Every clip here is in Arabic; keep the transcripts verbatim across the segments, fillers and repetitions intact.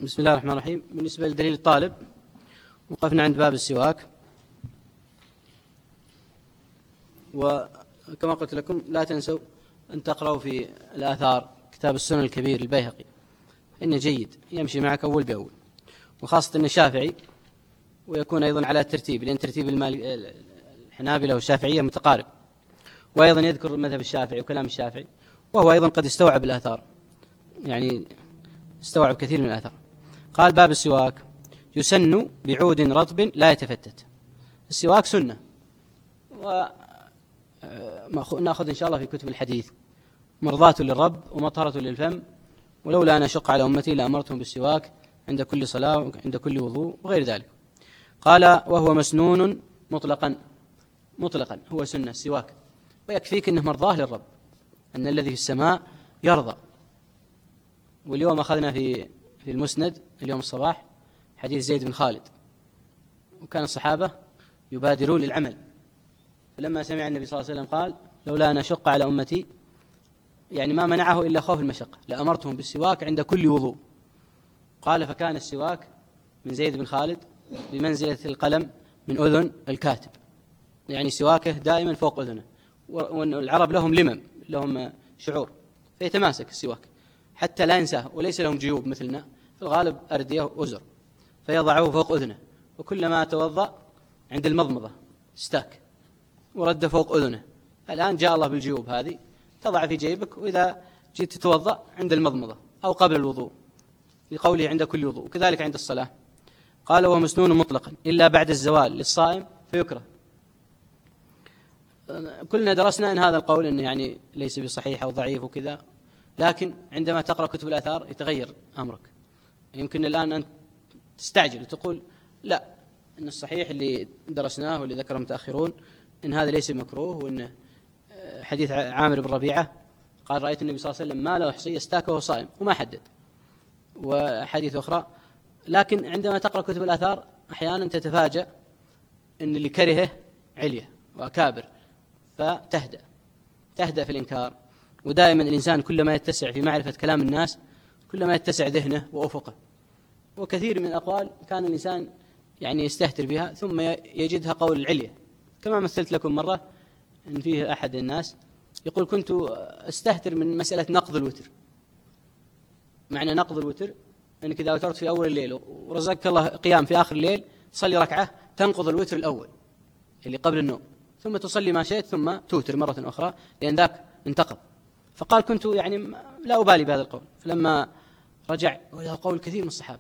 بسم الله الرحمن الرحيم. بالنسبة لدليل الطالب وقفنا عند باب السواك، وكما قلت لكم لا تنسوا أن تقرأوا في الآثار كتاب السنن الكبير البيهقي، إنه جيد يمشي معك أول بأول، وخاصة أنه شافعي ويكون أيضا على الترتيب، لأن ترتيب الحنابلة والشافعية متقارب، وأيضا يذكر مذهب الشافعي وكلام الشافعي، وهو أيضا قد استوعب الآثار، يعني استوعب كثير من الآثار. قال باب السواك: يسن بعود رطب لا يتفتت. السواك سنة، ونأخذ إن شاء الله في كتب الحديث: مرضاة للرب ومطهرة للفم، ولولا أن أشق على أمتي لأمرتهم بالسواك عند كل صلاة وعند كل وضوء وغير ذلك. قال: وهو مسنون مطلقا، مطلقا هو سنة السواك، ويكفيك أنه مرضاه للرب، أن الذي في السماء يرضى. واليوم أخذنا في في المسند اليوم الصباح حديث زيد بن خالد، وكان الصحابة يبادرون للعمل، فلما سمع النبي صلى الله عليه وسلم قال: لولا أن أشق على أمتي، يعني ما منعه إلا خوف المشقة، لأمرتهم بالسواك عند كل وضوء. قال: فكان السواك من زيد بن خالد بمنزلة القلم من أذن الكاتب، يعني سواكه دائما فوق أذنه، والعرب لهم لمم، لهم شعور، فيتماسك السواك حتى لا ينساه، وليس لهم جيوب مثلنا، في الغالب أردية وأزر، فيضعه فوق أذنه، وكلما توضأ عند المضمضة استاك ورد فوق أذنه. الآن جاء الله بالجيوب هذه، تضع في جيبك، وإذا جيت تتوضأ عند المضمضة أو قبل الوضوء، لقوله عند كل وضوء، وكذلك عند الصلاة. قال: وهو مسنون مطلقا إلا بعد الزوال للصائم فيكره. كلنا درسنا أن هذا القول أنه يعني ليس بصحيح أو ضعيف وكذا، لكن عندما تقرأ كتب الآثار يتغير أمرك. يمكن الآن أن تستعجل وتقول لا، أن الصحيح اللي درسناه واللي ذكره متأخرون أن هذا ليس مكروه، وأن حديث عامر بن ربيعة قال: رأيت النبي صلى الله عليه وسلم ما لا يحصي يستاك وهو صائم، وما حدد، وحديث أخرى. لكن عندما تقرأ كتب الآثار أحيانا تتفاجأ أن اللي كرهه علية وأكابر، فتهدأ تهدأ في الإنكار. ودائما الإنسان كلما يتسع في معرفة كلام الناس كلما يتسع ذهنه وأفقه. وكثير من الأقوال كان الإنسان يعني يستهتر بها ثم يجدها قول العلية، كما مثلت لكم مرة أن فيه أحد الناس يقول: كنت أستهتر من مسألة نقض الوتر. معنى نقض الوتر أنك إذا وترت في أول الليل ورزقك الله قيام في آخر الليل تصلي ركعة تنقض الوتر الأول اللي قبل النوم، ثم تصلي ما شئت ثم توتر مرة أخرى، لأن ذاك انتقض. فقال: كنت يعني لا أبالي بهذا القول. فلما رجع وجد قول كثير من الصحابة،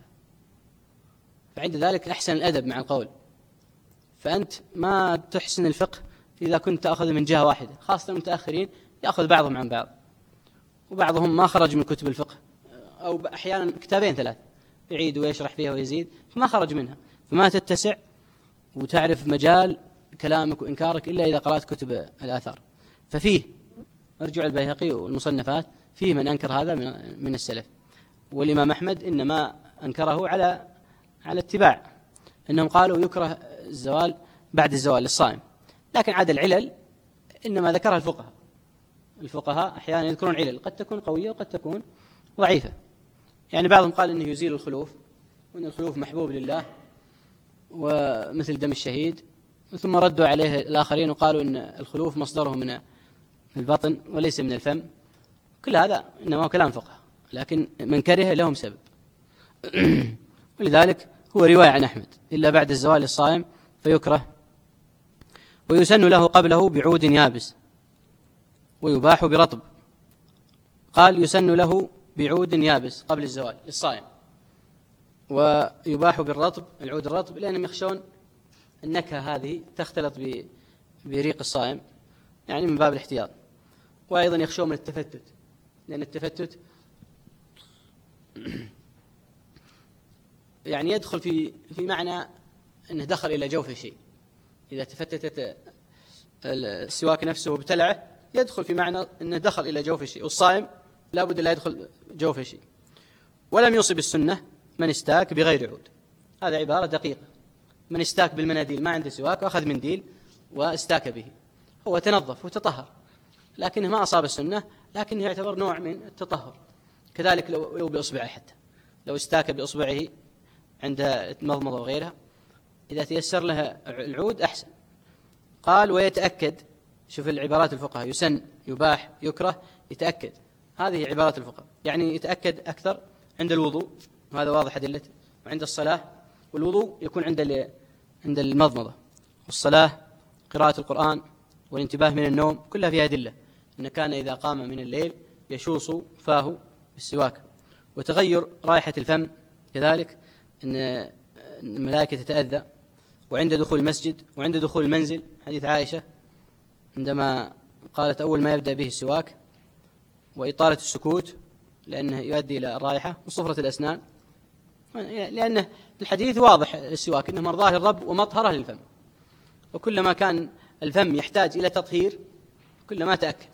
فعند ذلك أحسن الأدب مع القول. فأنت ما تحسن الفقه إذا كنت تأخذ من جهة واحدة، خاصة المتأخرين يأخذ بعضهم عن بعض، وبعضهم ما خرج من كتب الفقه، أو أحيانا كتابين ثلاث يعيد ويشرح فيها ويزيد، فما خرج منها، فما تتسع وتعرف مجال كلامك وإنكارك إلا إذا قرأت كتب الآثار. ففيه ارجع البيهقي والمصنفات فيه من أنكر هذا من السلف. والإمام أحمد إنما أنكره على على اتباع، أنهم قالوا يكره الزوال بعد الزوال للصائم، لكن عاد العلل إنما ذكرها الفقهاء. الفقهاء أحيانا يذكرون علل قد تكون قوية وقد تكون ضعيفة. يعني بعضهم قال إنه يزيل الخلوف، وأن الخلوف محبوب لله ومثل دم الشهيد، ثم ردوا عليه الآخرين وقالوا إن الخلوف مصدره من البطن وليس من الفم. كل هذا إنما هو كلام فقه، لكن من كره لهم سبب. ولذلك هو رواية عن أحمد: إلا بعد الزوال الصائم فيكره، ويسن له قبله بعود يابس، ويباح برطب. قال: يسن له بعود يابس قبل الزوال للصائم، ويباح بالرطب، العود الرطب، لأنهم يخشون النكهة هذه تختلط بريق الصائم، يعني من باب الاحتياط. وأيضا يخشون من التفتت، لأن التفتت يعني يدخل في في معنى أنه دخل إلى جوف شيء. إذا تفتتت السواك نفسه وابتلعه يدخل في معنى أنه دخل إلى جوف شيء، والصائم لا بد لا يدخل جوف شيء. ولم يصب السنة من استاك بغير عود. هذا عبارة دقيقة. من استاك بالمناديل، ما عنده سواك وأخذ منديل واستاك به، هو تنظف وتطهر، لكنه ما أصاب السنة، لكنه يعتبر نوع من التطهر. كذلك لو, لو بإصبعه حتى، لو استاك بإصبعه عند المضمضة وغيرها، إذا تيسر لها العود أحسن. قال ويتأكد، شوف العبارات الفقهاء، يسن، يباح، يكره، يتأكد، هذه عبارات الفقهاء، يعني يتأكد أكثر عند الوضوء، وهذا واضح أدلته، وعند الصلاة، والوضوء يكون عند عند المضمضة، والصلاة قراءة القرآن، والانتباه من النوم، كلها فيها أدلة إن كان إذا قام من الليل يشوص فاه بالسواك. وتغير رائحة الفم كذلك، إن الملائكة تتأذى، وعند دخول المسجد، وعند دخول المنزل، حديث عائشة عندما قالت أول ما يبدأ به السواك، وإطالة السكوت لأنه يؤدي إلى الرائحة، وصفرة الأسنان، لأنه الحديث واضح السواك إنه مرضاه للرب ومطهره للفم، وكلما كان الفم يحتاج إلى تطهير كلما تأكد.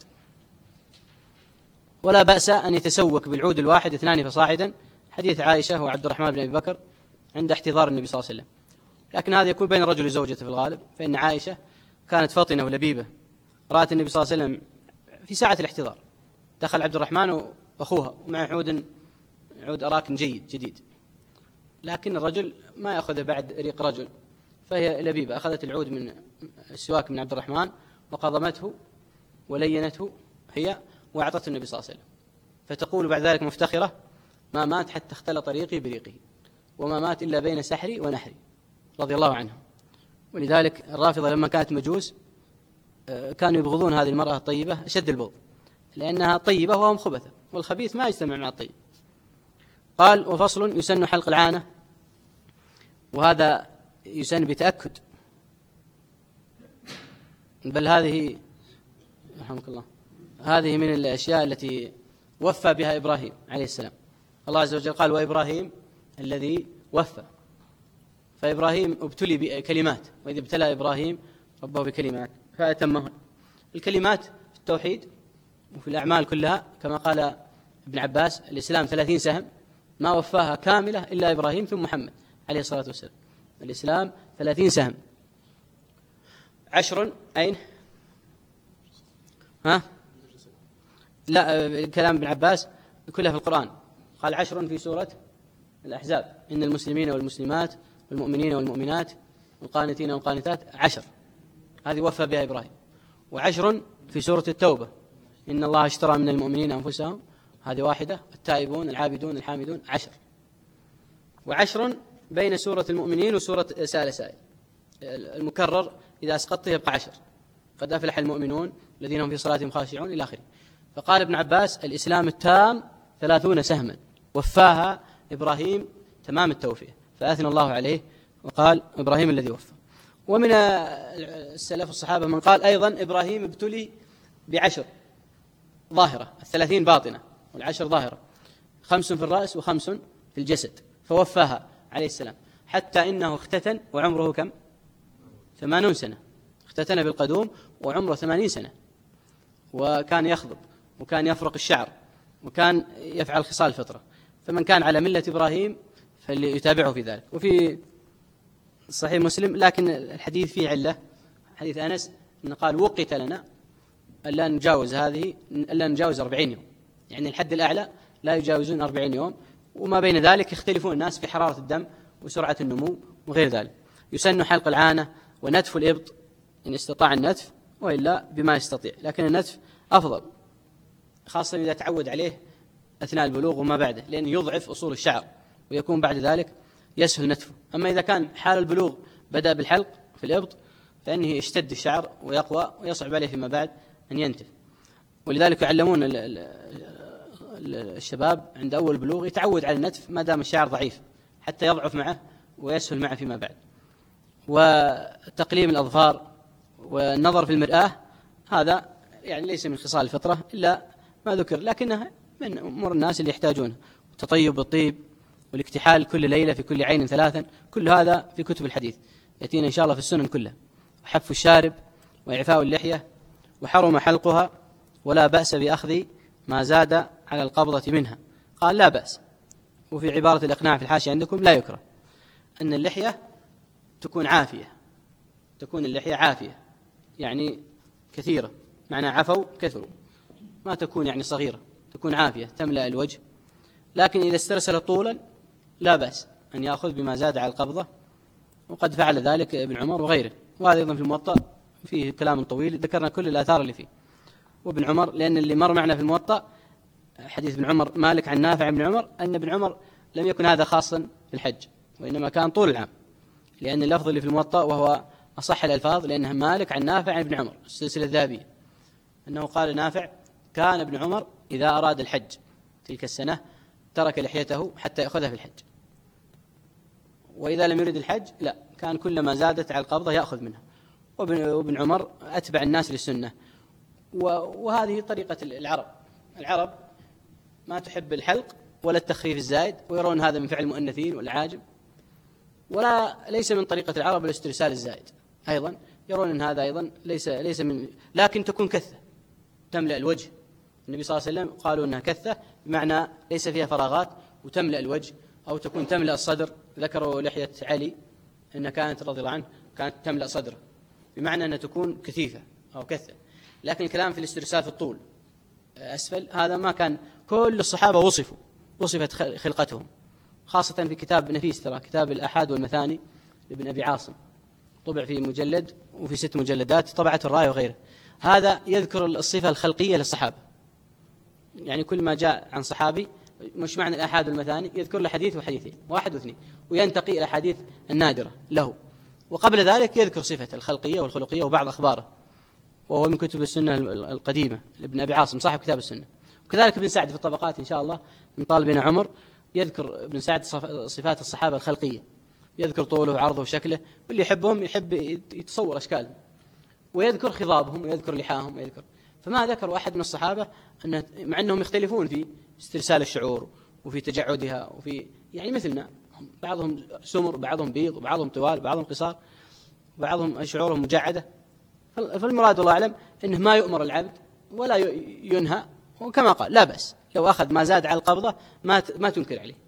ولا بأس أن يتسوك بالعود الواحد اثنان فصاعدا، حديث عائشة وعبد الرحمن بن أبي بكر عند احتضار النبي صلى الله عليه وسلم، لكن هذا يكون بين الرجل وزوجته في الغالب، فإن عائشة كانت فطنة ولبيبة، رأت النبي صلى الله عليه وسلم في ساعة الاحتضار، دخل عبد الرحمن وأخوها ومع عود عود أراك جيد جديد، لكن الرجل ما يأخذه بعد ريق رجل، فهي لبيبة، أخذت العود من السواك من عبد الرحمن وقضمته ولينته هي وأعطته النبي صلى الله عليه وسلم، فتقول بعد ذلك مفتخرة: ما مات حتى اختلط ريقي بريقه، وما مات إلا بين سحري ونحري، رضي الله عنه. ولذلك الرافضة لما كانت مجوس كانوا يبغضون هذه المرأة الطيبة أشد البغض، لأنها طيبة وهم خبثة، والخبيث ما يجتمع مع الطيب. قال: وفصل يسن حلق العانة، وهذا يسن بتأكد، بل هذه رحمك الله هذه من الأشياء التي وفى بها إبراهيم عليه السلام. الله عز وجل قال: وإبراهيم الذي وفى، فإبراهيم ابتلي بكلمات، وإذ ابتلى إبراهيم ربه بكلمات فأتمهن. الكلمات في التوحيد وفي الأعمال كلها، كما قال ابن عباس: الإسلام ثلاثين سهم ما وفاها كاملة إلا إبراهيم ثم محمد عليه الصلاة والسلام. الإسلام ثلاثين سهم. عشر أين؟ ها؟ لا، كلام ابن عباس كلها في القرآن. قال: عشر في سورة الأحزاب: إن المسلمين والمسلمات والمؤمنين والمؤمنات والقانتين والقانتات، عشر، هذه وفى بها إبراهيم. وعشر في سورة التوبة: إن الله اشترى من المؤمنين أنفسهم، هذه واحدة، التائبون العابدون الحامدون، عشر. وعشر بين سورة المؤمنين وسورة سائل سائل، المكرر إذا أسقطته يبقى عشر: قد أفلح المؤمنون الذين هم في صلاتهم خاشعون، إلى آخره. فقال ابن عباس: الإسلام التام ثلاثون سهما وفاها إبراهيم تمام التوفيق، فأثنى الله عليه وقال: إبراهيم الذي وفى. ومن السلف الصحابة من قال أيضا: إبراهيم ابتلي بعشر ظاهرة، الثلاثين باطنة والعشر ظاهرة، خمس في الرأس وخمس في الجسد، فوفاها عليه السلام، حتى إنه اختتن وعمره كم؟ ثمانون سنة، اختتن بالقدوم وعمره ثمانين سنة، وكان يخضب وكان يفرق الشعر وكان يفعل خصال الفطرة. فمن كان على ملة إبراهيم فليتابعه في ذلك. وفي صحيح مسلم، لكن الحديث فيه علة، حديث أنس أنه قال: وقت لنا ألا نجاوز هذه ألا نجاوز أربعين يوم، يعني الحد الأعلى لا يجاوزون أربعين يوم، وما بين ذلك يختلفون الناس في حرارة الدم وسرعة النمو وغير ذلك. يسن حلق العانة ونتف الإبط إن استطاع النتف، وإلا بما يستطيع، لكن النتف أفضل، خاصة إذا تعود عليه أثناء البلوغ وما بعده، لأنه يضعف أصول الشعر ويكون بعد ذلك يسهل نتفه. أما إذا كان حال البلوغ بدأ بالحلق في الإبط فإنه يشتد الشعر ويقوى ويصعب عليه فيما بعد أن ينتف. ولذلك يعلمون الشباب عند أول بلوغ يتعود على النتف ما دام الشعر ضعيف، حتى يضعف معه ويسهل معه فيما بعد. وتقليم الأظفار والنظر في المرآة، هذا يعني ليس من خصال الفطرة إلا ما ذكر، لكنها من أمور الناس اللي يحتاجونه. التطيب بالطيب والاكتحال كل ليلة في كل عين ثلاثا، كل هذا في كتب الحديث يأتينا إن شاء الله في السنن كلها. وحف الشارب وإعفاء اللحية، وحرم حلقها ولا بأس بأخذ ما زاد على القبضة منها. قال: لا بأس. وفي عبارة الإقناع في الحاشية عندكم: لا يكره أن اللحية تكون عافية، تكون اللحية عافية يعني كثيرة، معنى عفوا كثروا، ما تكون يعني صغيرة، تكون عافية تملأ الوجه. لكن إذا استرسل طولا لا بأس أن يأخذ بما زاد على القبضة، وقد فعل ذلك ابن عمر وغيره. وهذا أيضا في الموطأ فيه كلام طويل، ذكرنا كل الآثار اللي فيه. وابن عمر، لأن اللي مر معنا في الموطأ حديث ابن عمر مالك عن نافع ابن عمر، أن ابن عمر لم يكن هذا خاصا بالحج، وإنما كان طول العام، لأن اللفظ اللي في الموطأ وهو أصح الألفاظ، لأنها مالك عن نافع عن ابن عمر السلسلة الذهبية، أنه قال نافع: كان ابن عمر إذا أراد الحج تلك السنة ترك لحيته حتى يأخذها في الحج، وإذا لم يرد الحج لا، كان كلما زادت على القبضة يأخذ منها. وابن عمر أتبع الناس للسنة، وهذه طريقة العرب. العرب ما تحب الحلق ولا التخفيف الزائد، ويرون هذا من فعل المؤنثين والعاجم، ولا ليس من طريقة العرب الاسترسال الزائد، أيضا يرون أن هذا أيضا ليس ليس من، لكن تكون كثة تملأ الوجه. النبي صلى الله عليه وسلم قالوا أنها كثة بمعنى ليس فيها فراغات وتملأ الوجه، أو تكون تملأ الصدر. ذكروا لحية علي أنها كانت رضي الله عنه كانت تملأ صدره، بمعنى أنها تكون كثيفة أو كثة. لكن الكلام في الاسترسال في الطول أسفل هذا ما كان. كل الصحابة وصفوا وصفت خلقتهم، خاصة في كتاب نفيس، ترى كتاب الآحاد والمثاني لابن أبي عاصم، طبع في مجلد وفي ست مجلدات، طبعة الراية وغيره. هذا يذكر الصفة الخلقية للصحابة، يعني كل ما جاء عن صحابي، مش معنى الآحاد والمثاني، يذكر له حديث وحديثين، واحد واثنين، وينتقي إلى الأحاديث النادرة له، وقبل ذلك يذكر صفة الخلقية والخلقية وبعض أخباره، وهو من كتب السنة القديمة لابن أبي عاصم صاحب كتاب السنة. وكذلك ابن سعد في الطبقات إن شاء الله من طالبنا عمر، يذكر ابن سعد صفات الصحابة الخلقية، يذكر طوله وعرضه وشكله، واللي يحبهم يحب يتصور أشكالهم، ويذكر خضابهم ويذكر لحاهم ويذكر. فما ذكر أحد من الصحابة أن مع أنهم يختلفون في استرسال الشعور وفي تجعدها، وفي يعني مثلنا، بعضهم سمر، بعضهم بيض، وبعضهم طوال، بعضهم قصار، بعضهم شعورهم مجعدة. فالمراد الله أعلم أنه ما يؤمر العبد ولا ينهى، وكما قال لا بأس لو أخذ ما زاد على القبضة ما ما تنكر عليه.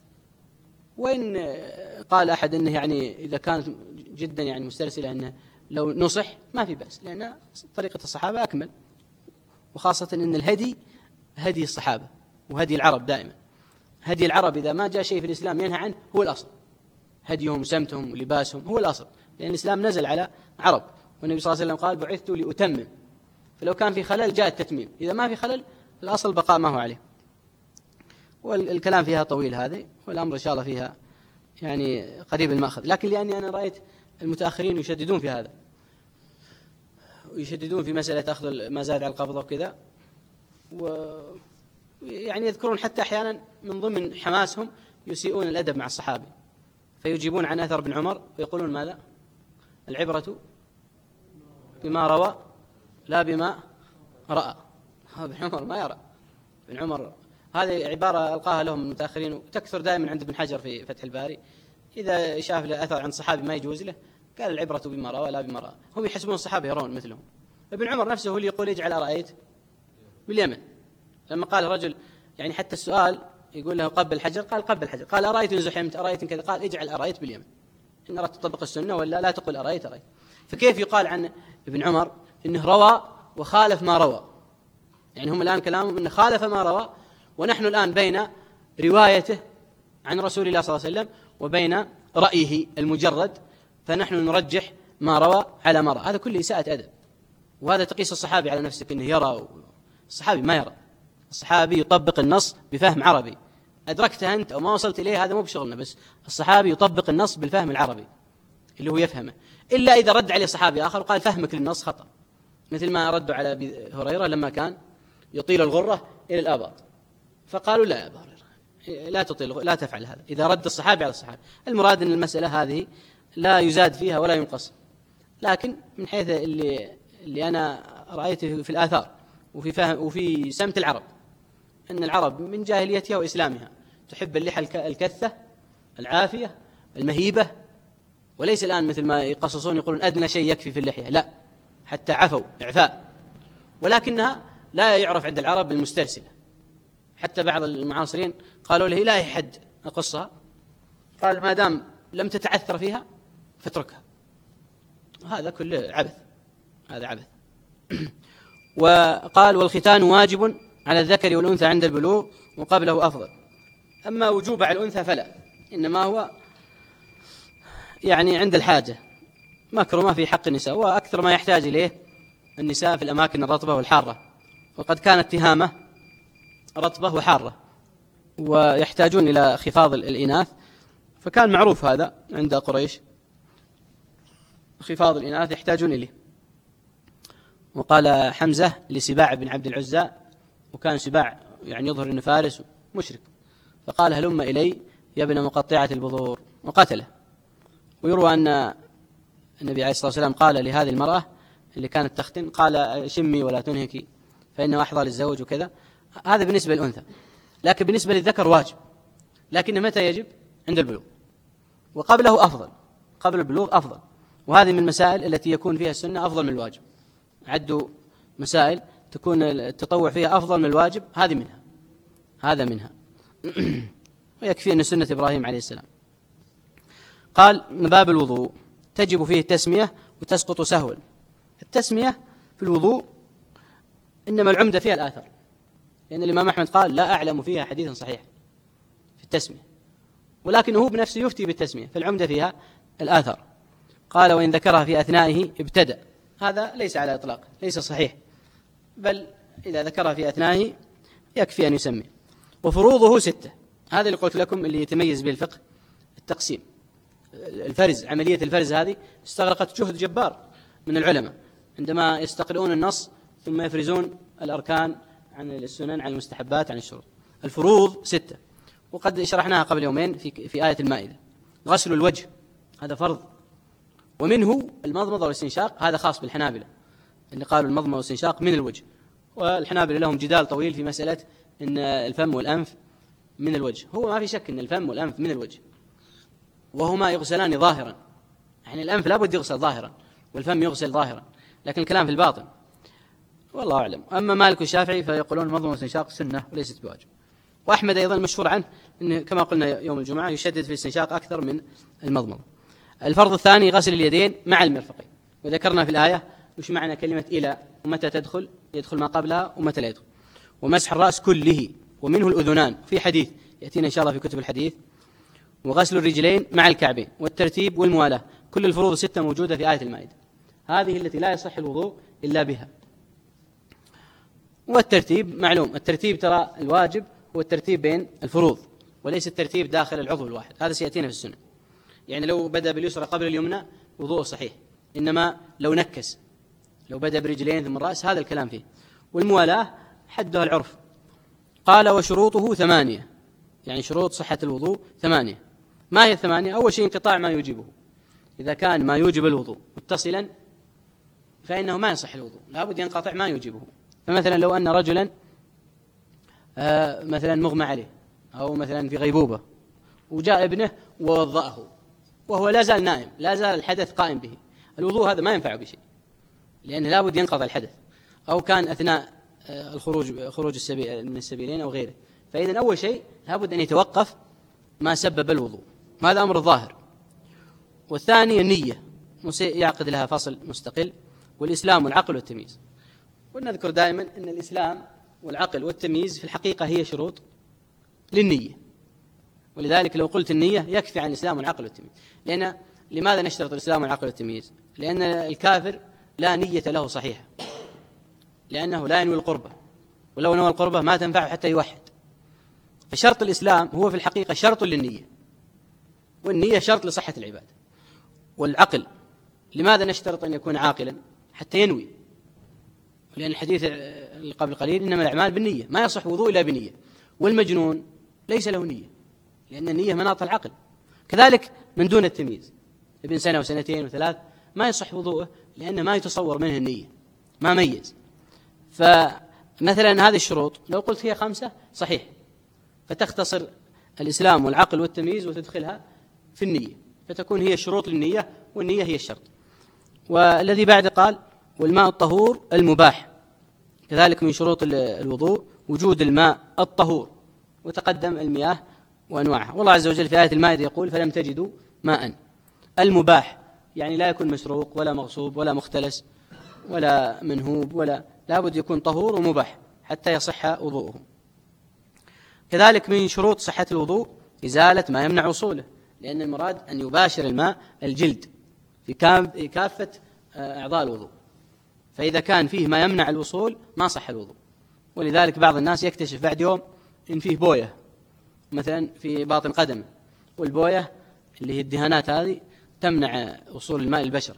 وإن قال أحد أنه يعني إذا كانت جدا يعني مسترسلة أنه لو نصح ما في بأس، لأن طريقة الصحابة أكمل، وخاصة أن الهدي هدي الصحابة وهدي العرب دائما. هدي العرب إذا ما جاء شيء في الإسلام ينهى عنه هو الأصل، هديهم وسمتهم ولباسهم هو الأصل، لأن الإسلام نزل على عرب، والنبي صلى الله عليه وسلم قال بعثت لأتمم، فلو كان في خلل جاء التتميم، إذا ما في خلل الأصل بقاء ما هو عليه. والكلام فيها طويل هذه، والأمر إن شاء الله فيها يعني قريب المأخذ، لكن لأني أنا رأيت المتأخرين يشددون في هذا، ويشددون في مسألة أخذ ما زاد على القبضة وكذا، ويعني يذكرون حتى أحيانا من ضمن حماسهم يسيئون الأدب مع الصحابي، فيجيبون عن أثر بن عمر ويقولون ماذا؟ العبرة بما روى لا بما رأى. ابن عمر ما يرى، ابن عمر هذه عبارة ألقاها لهم المتأخرين، وتكثر دائما عند ابن حجر في فتح الباري، إذا شاف له أثر عن صحابي ما يجوز له قال العبرة بما روى لا بما رأى. هم يحسبون الصحابة يرون مثلهم. ابن عمر نفسه هو اللي يقول اجعل أرأيت باليمن، لما قال رجل يعني حتى السؤال يقول له قبل الحجر، قال قبل الحجر، قال أرأيت إن زحمت، أرأيت إن كذا، قال اجعل أرأيت باليمن، إن أردت تطبق السنة ولا لا تقول أرأيت أرأيت. فكيف يقال عن ابن عمر إنه روى وخالف ما روى؟ يعني هم الآن كلامهم إنه خالف ما روى، ونحن الآن بين روايته عن رسول الله صلى الله عليه وسلم وبين رأيه المجرد، فنحن نرجح ما روى على ما رأى. هذا كله إساءة أدب، وهذا تقيس الصحابي على نفسك إنه يرى، الصحابي ما يرى، الصحابي يطبق النص بفهم عربي، أدركته أنت أو ما وصلت إليه هذا مو بشغلنا، بس الصحابي يطبق النص بالفهم العربي اللي هو يفهمه، إلا إذا رد عليه صحابي آخر وقال فهمك للنص خطأ، مثل ما ردوا على أبي هريرة لما كان يطيل الغرة إلى الآباط، فقالوا لا يا أبا هريرة لا تطيل، لا تفعل هذا، إذا رد الصحابي على الصحابي. المراد أن المسألة هذه لا يزاد فيها ولا ينقص، لكن من حيث اللي, اللي أنا رأيته في الآثار وفي, فهم وفي سمت العرب، أن العرب من جاهليتها وإسلامها تحب اللحى الكثة العافية المهيبة، وليس الآن مثل ما يقصصون يقولون أدنى شيء يكفي في اللحية، لا، حتى عفوا إعفاء، ولكنها لا يعرف عند العرب المسترسلة. حتى بعض المعاصرين قالوا له لا يحد أقصها، قال ما دام لم تتعثر فيها فاتركها. هذا كله عبث، هذا عبث. وقال والختان واجب على الذكر والأنثى عند البلوغ وقبله أفضل، أما وجوب على الأنثى فلا، إنما هو يعني عند الحاجة، مكرمة في حق النساء، وأكثر ما يحتاج إليه النساء في الأماكن الرطبة والحارة، وقد كانت تهامة رطبة وحارة ويحتاجون إلى خفاض الإناث، فكان معروف هذا عند قريش، خفاض الإناث يحتاجون إليه. وقال حمزة لسباع بن عبد العزى، وكان سباع يعني يظهر أنه فارس مشرك، فقال هلم إلي يا ابن مقطعة البذور، وقتله. ويروى أن النبي عليه الصلاة والسلام قال لهذه المرأة اللي كانت تختن، قال شمي ولا تنهكي فإنه أحظى للزوج وكذا. هذا بالنسبة للأنثى، لكن بالنسبة للذكر واجب، لكن متى يجب؟ عند البلوغ، وقبله أفضل، قبل البلوغ أفضل. وهذه من المسائل التي يكون فيها السنة أفضل من الواجب. عدوا مسائل تكون التطوع فيها أفضل من الواجب، هذه منها، هذا منها. ويكفي أن سنة إبراهيم عليه السلام. قال من باب الوضوء تجب فيه التسمية وتسقط سهوا. التسمية في الوضوء إنما العمدة فيها الآثر، لأن الإمام أحمد قال لا أعلم فيها حديثا صحيح في التسمية، ولكنه هو بنفسه يفتي بالتسمية، فالعمدة فيها الآثر. قال وإن ذكرها في أثنائه ابتدأ، هذا ليس على إطلاق، ليس صحيح، بل إذا ذكرها في أثنائه يكفي أن يسمي. وفروضه ستة، هذا اللي قلت لكم اللي يتميز به الفقه، التقسيم، الفرز، عملية الفرز هذه استغرقت جهد جبار من العلماء عندما يستقرؤون النص ثم يفرزون الأركان عن السنن، عن المستحبات، عن الشروط. الفروض ستة، وقد شرحناها قبل يومين في في آية المائدة. غسل الوجه هذا فرض، ومنه المضمضة والاستنشاق، هذا خاص بالحنابلة اللي قالوا المضمضة والاستنشاق من الوجه، والحنابلة لهم جدال طويل في مسألة إن الفم والأنف من الوجه. هو ما في شك أن الفم والأنف من الوجه، وهما يغسلان ظاهرا، يعني الأنف لا بد يغسل ظاهرا والفم يغسل ظاهرا، لكن الكلام في الباطن والله أعلم. أما مالك والشافعي فيقولون المضمضة والاستنشاق سنة وليست بواجب. وأحمد أيضا مشهور عنه إنه كما قلنا يوم الجمعة يشدد في الاستنشاق أكثر من المضمضة. الفرض الثاني غسل اليدين مع المرفقين، وذكرنا في الآية وش معنى كلمة إلى، ومتى تدخل، يدخل ما قبلها ومتى لا يدخل. ومسح الرأس كله، ومنه الأذنان في حديث يأتينا إن شاء الله في كتب الحديث. وغسل الرجلين مع الكعبين، والترتيب والموالاة. كل الفروض الستة موجودة في آية المائدة، هذه التي لا يصح الوضوء إلا بها. والترتيب معلوم، الترتيب ترى الواجب هو الترتيب بين الفروض، وليس الترتيب داخل العضو الواحد، هذا سيأتينا في السنة. يعني لو بدأ باليسرى قبل اليمنى وضوء صحيح، إنما لو نكس، لو بدأ برجلين ثم الرأس، هذا الكلام فيه. والموالاة حدها العرف. قال وشروطه ثمانية، يعني شروط صحة الوضوء ثمانية. ما هي الثمانية؟ أول شيء انقطاع ما يوجبه، إذا كان ما يوجب الوضوء متصلا فإنه ما يصح الوضوء، لابد ينقطع ما يوجبه. فمثلا لو أن رجلا آه مثلا مغمى عليه، أو مثلا في غيبوبة، وجاء ابنه ووضأه وهو لا زال نائم، لا زال الحدث قائم به، الوضوء هذا ما ينفع بشيء، لأنه لابد ينقضي الحدث. أو كان أثناء الخروج خروج السبيل من السبيلين أو غيره، فإذا أول شيء لابد أن يتوقف ما سبب الوضوء، هذا أمر ظاهر. والثاني النية، يعقد لها فصل مستقل. والإسلام والعقل والتمييز. ونذكر دائما أن الإسلام والعقل والتمييز في الحقيقة هي شروط للنية، ولذلك لو قلت النية يكفي عن الإسلام والعقل والتمييز. لأن لماذا نشترط الإسلام والعقل والتمييز؟ لأن الكافر لا نية له صحيحة، لأنه لا ينوي القربة، ولو نوى القربة ما تنفعه حتى يوحد. فشرط الإسلام هو في الحقيقة شرط للنية، والنية شرط لصحة العبادة. والعقل لماذا نشترط أن يكون عاقلا؟ حتى ينوي، لأن الحديث قبل قليل إنما الأعمال بالنية، ما يصح وضوء إلا بنية. والمجنون ليس له نية، لأن النية مناط العقل. كذلك من دون التمييز، ابن سنة وسنتين وثلاث ما يصح وضوءه، لأن ما يتصور منه النية، ما ميز. فمثلا هذه الشروط لو قلت هي خمسة صحيح، فتختصر الإسلام والعقل والتمييز وتدخلها في النية، فتكون هي الشروط للنية، والنية هي الشرط. والذي بعد قال والماء الطهور المباح، كذلك من شروط الوضوء وجود الماء الطهور، وتقدم المياه وأنواعها. والله عز وجل في آية المائدة يقول فلم تجدوا ماء. المباح يعني لا يكون مسروق ولا مغصوب ولا مختلس ولا منهوب، ولا لابد يكون طهور ومباح حتى يصح وضوءه. كذلك من شروط صحة الوضوء إزالة ما يمنع وصوله، لأن المراد أن يباشر الماء الجلد في كافة أعضاء الوضوء، فإذا كان فيه ما يمنع الوصول ما صح الوضوء. ولذلك بعض الناس يكتشف بعد يوم إن فيه بوية مثلا في باطن قدمه، والبوية اللي هي الدهانات هذه تمنع وصول الماء للبشرة،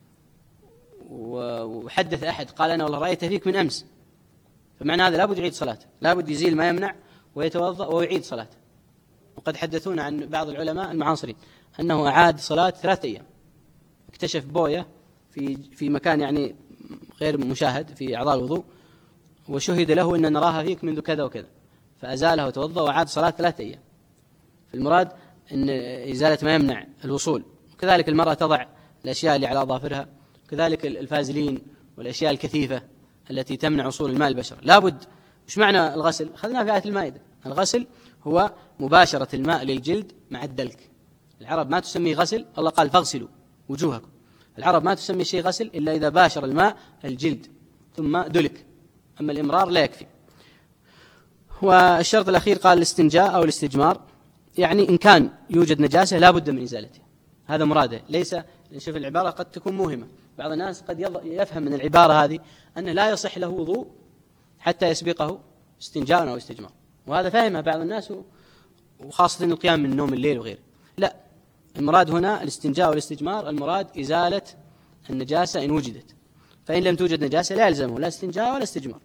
وحدث أحد قال أنا والله رأيت فيك من أمس، فمعنى هذا لابد يعيد صلاته، لابد يزيل ما يمنع ويتوضأ ويعيد صلاته. وقد حدثونا عن بعض العلماء المعاصرين أنه أعاد صلاة ثلاثة أيام، اكتشف بوية في في مكان يعني غير مشاهد في أعضاء الوضوء، وشهد له أن نراها فيك منذ كذا وكذا، فأزالها وتوضأ وعاد صلاة ثلاثة أيام. فالمراد أن إزالة ما يمنع الوصول. وكذلك المرأة تضع الأشياء اللي على أظافرها، كذلك الفازلين والأشياء الكثيفة التي تمنع وصول الماء البشرة لابد. مش معنى الغسل؟ أخذناه في آية المائدة، الغسل هو مباشرة الماء للجلد مع الدلك. العرب ما تسمي غسل، الله قال فاغسلوا وجوهكم، العرب ما تسمي شيء غسل إلا إذا باشر الماء الجلد ثم دلك، أما الإمرار لا يكفي. والشرط الأخير قال الاستنجاء أو الاستجمار، يعني إن كان يوجد نجاسة لا بد من إزالته، هذا مراده. ليس شوف العبارة قد تكون موهمة، بعض الناس قد يفهم من العبارة هذه أن لا يصح له وضوء حتى يسبقه استنجاء أو استجمار، وهذا فهمه بعض الناس وخاصة القيام من النوم الليل وغيره. لا، المراد هنا الاستنجاء والاستجمار، المراد إزالة النجاسة إن وجدت، فإن لم توجد نجاسة لا يلزمه لا استنجاء ولا استجمار.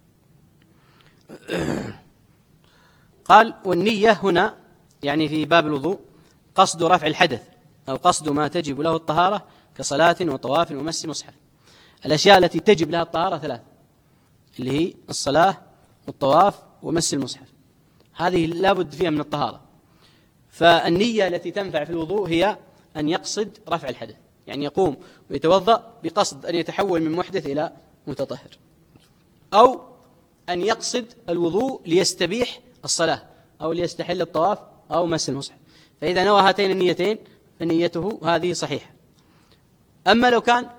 قال والنية هنا يعني في باب الوضوء قصد رفع الحدث أو قصد ما تجب له الطهارة كصلاة وطواف ومس مصحف. الأشياء التي تجب لها الطهارة ثلاث، اللي هي الصلاة والطواف ومس المصحف، هذه لابد فيها من الطهارة. فالنية التي تنفع في الوضوء هي أن يقصد رفع الحدث، يعني يقوم ويتوضأ بقصد أن يتحول من محدث إلى متطهر، أو أن يقصد الوضوء ليستبيح الصلاة أو ليستحل الطواف أو مس المصحف. فإذا نوى هاتين النيتين فنيته هذه صحيحة. أما لو كان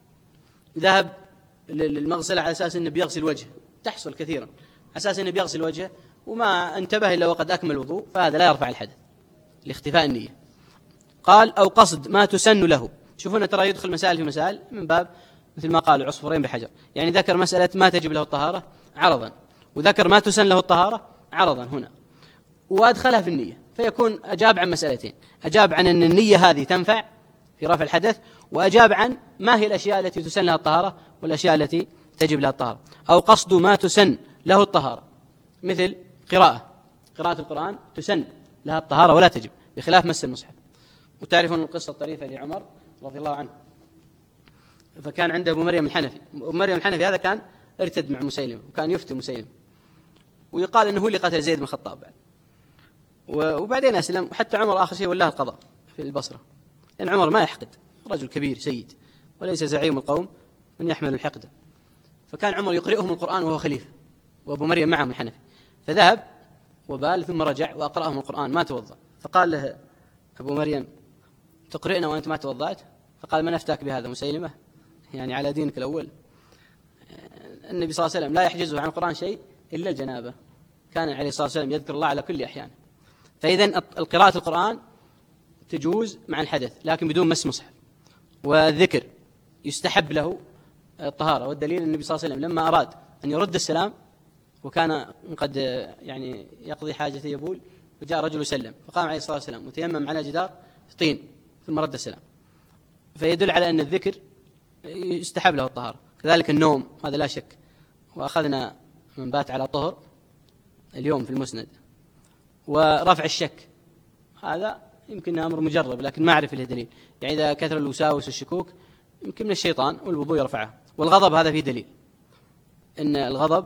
ذهب للمغسلة على أساس أنه بيغسل وجهه، تحصل كثيرا، على أساس أنه بيغسل وجهه وما انتبه إلا وقد أكمل الوضوء، فهذا لا يرفع الحدث لاختفاء النية. قال أو قصد ما تسن له. شوفونا ترى يدخل مسائل في مسائل من باب مثل ما قالوا عصفورين بحجر، يعني ذكر مسألة ما تجب له الطهارة عرضا، وذكر ما تسن له الطهارة عرضا هنا، وأدخلها في النية، فيكون أجاب عن مسألتين، أجاب عن أن النية هذه تنفع في رفع الحدث، وأجاب عن ما هي الأشياء التي تسن لها الطهارة والأشياء التي تجب لها الطهارة. أو قصد ما تسن له الطهارة، مثل قراءة قراءة القرآن تسن لها الطهارة ولا تجب، بخلاف مس المصحف. وتعرفون القصة الطريفة لعمر رضي الله عنه، فكان عنده أبو مريم الحنفي، أبو مريم الحنفي هذا كان ارتد مع مسيلمة وكان يفتي مسيلمة، ويقال أنه هو اللي قتل زيد بن الخطاب بعد، وبعدين أسلم، وحتى عمر آخر شيء ولاه القضاء في البصرة، لأن عمر ما يحقد، رجل كبير سيد وليس زعيم القوم من يحمل الحقد. فكان عمر يقرئهم القرآن وهو خليفة، وأبو مريم معهم الحنفي، فذهب وبال ثم رجع وأقرأهم القرآن ما توضأ، فقال له أبو مريم تقرئنا وأنت ما توضأت؟ فقال من أفتاك بهذا؟ مسيلمة يعني على دينك الأول. النبي صلى الله عليه وسلم لا يحجزه عن القرآن شيء إلا الجنابة، كان عليه الصلاة والسلام يذكر الله على كل أحيان. فإذن القراءة القرآن تجوز مع الحدث لكن بدون مس مصحف، والذكر يستحب له الطهارة، والدليل النبي صلى الله عليه وسلم لما أراد أن يرد السلام وكان قد يعني يقضي حاجته يبول، وجاء رجل يسلم فقام عليه الصلاة والسلام وتيمم على جدار طين ثم رد السلام، فيدل على أن الذكر يستحب له الطهارة. كذلك النوم هذا لا شك، وأخذنا من بات على طهر اليوم في المسند. ورفع الشك هذا يمكن أمر مجرب لكن ما أعرف له دليل، يعني إذا كثر الوساوس والشكوك يمكن من الشيطان والوضوء يرفعه. والغضب هذا فيه دليل أن الغضب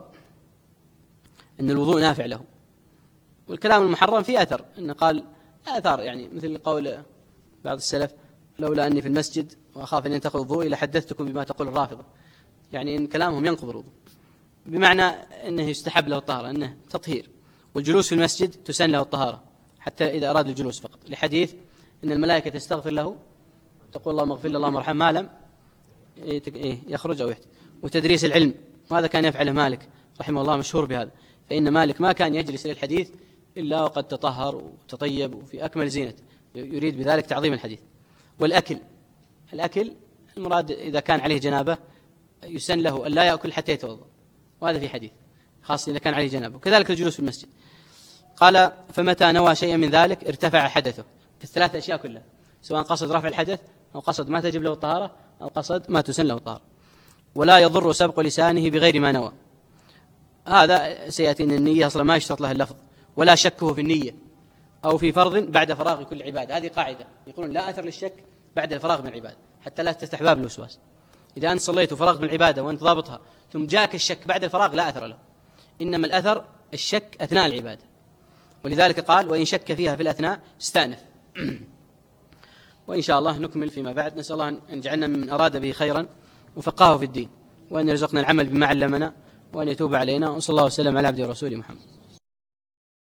أن الوضوء نافع له. والكلام المحرم فيه أثر، أنه قال أثر يعني مثل قول بعض السلف لولا أني في المسجد وأخاف أن ينتقل الوضوء لحدثتكم بما تقول الرافضة، يعني إن كلامهم ينقض الوضوء، بمعنى أنه يستحب له الطهارة، أنه تطهير. والجلوس في المسجد تسن له الطهارة حتى إذا أراد الجلوس فقط، لحديث إن الملائكة تستغفر له تقول اللهم اغفر له اللهم ارحمه ما لم يخرج أو يحتي. وتدريس العلم، وهذا كان يفعله مالك رحمه الله، مشهور بهذا، فإن مالك ما كان يجلس للحديث إلا وقد تطهر وتطيب وفي أكمل زينته، يريد بذلك تعظيم الحديث. والأكل، الأكل المراد إذا كان عليه جنابة يسن له أن لا يأكل حتى يتوضأ، وهذا في حديث خاصة إذا كان عليه جنابة. وكذلك الجلوس في المسجد. قال فمتى نوى شيئا من ذلك ارتفع حدثه، في الثلاث أشياء كلها، سواء قصد رفع الحدث أو قصد ما تجب له الطهارة أو قصد ما تسن له الطهارة. ولا يضر سبق لسانه بغير ما نوى، هذا سيأتي أن النية أصلا ما يشترط لها اللفظ، ولا شكه في النية أو في فرض بعد فراغ كل عبادة. هذه قاعدة يقولون لا أثر للشك بعد الفراغ من العبادة حتى لا تفتح باب الوسواس. إذا أنت صليت وفرغت من العبادة وأنت ضابطها ثم جاءك الشك بعد الفراغ لا أثر له، إنما الأثر الشك أثناء العبادة. ولذلك قال وإن شك فيها في الأثناء استأنف. وإن شاء الله نكمل فيما بعد. نسأل الله أن يجعلنا من أراد به خيرا وفقهه في الدين، وأن يرزقنا العمل بما علمنا، وأن يتوب علينا. وصلى الله وسلم على عبده ورسوله محمد.